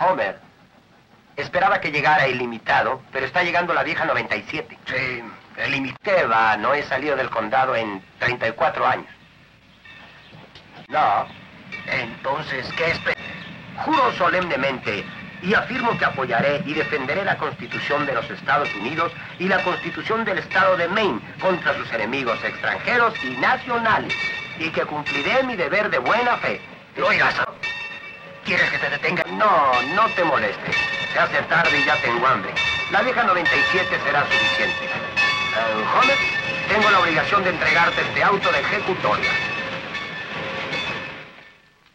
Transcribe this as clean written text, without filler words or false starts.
Homer. Esperaba que llegara ilimitado, pero está llegando la vieja 97. Sí, ¿Qué va? No he salido del condado en 34 años. No. Entonces, ¿qué esperas? Juro solemnemente y afirmo que apoyaré y defenderé la Constitución de los Estados Unidos y la Constitución del Estado de Maine contra sus enemigos extranjeros y nacionales, y que cumpliré mi deber de buena fe. Oigas, ¿quieres que te detenga? No, no te molestes. Se hace tarde y ya tengo hambre. La vieja 97 será suficiente. Homer, tengo la obligación de entregarte este auto de ejecutoria.